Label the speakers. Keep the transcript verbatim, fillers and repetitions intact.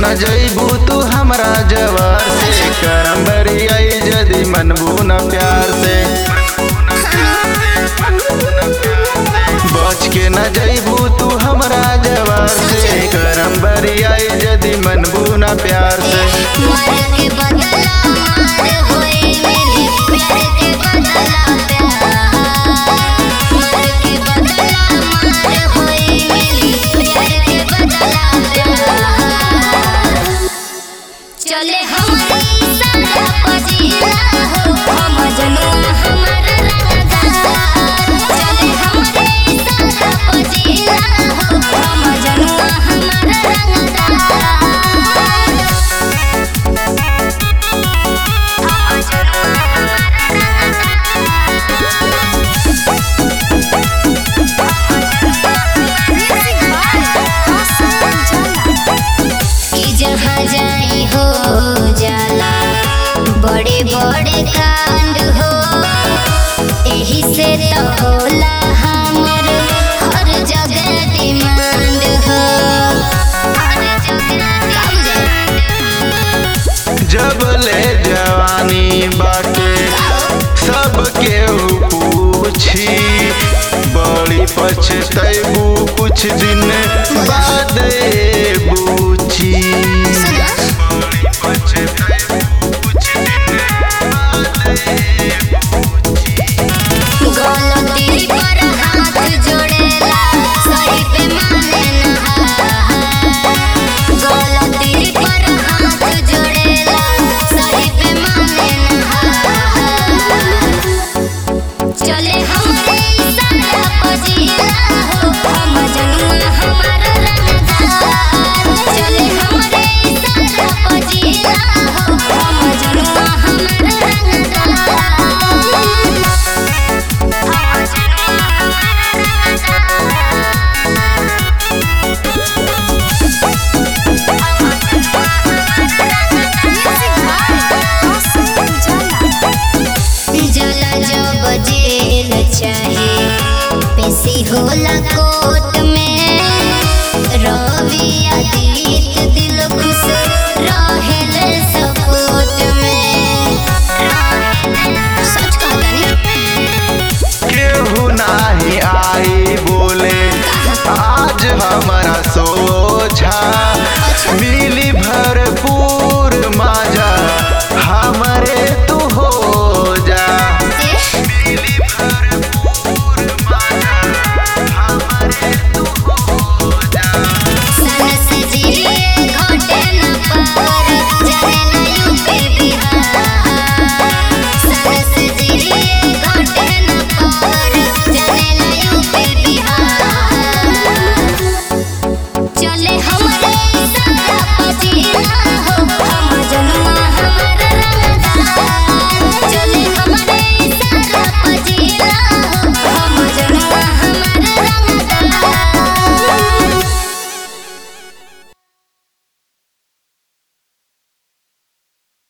Speaker 1: न जइबू तू हमरा जवार से, करम बरियाई जदी मनबू न प्यार से। बच के न जइबू तू हमरा जवार से, करम बरियाई जदी मनबू न प्यार से।
Speaker 2: चले हमारे सारा पजीला हो, हम जनुआ हमारा रंगदार। चले हमारे सारा पजीला हो, हम जनुआ हमारा रंगदार। हम जनुआ कि जहाँ जाई हो जाला बड़े बड़े कांड हो, एही से तो होला हमर हर जगह डिमांड हो।
Speaker 1: जब ले जवानी बाटे सबके पूछी, बड़ी पछतैबू कुछ दिन बाद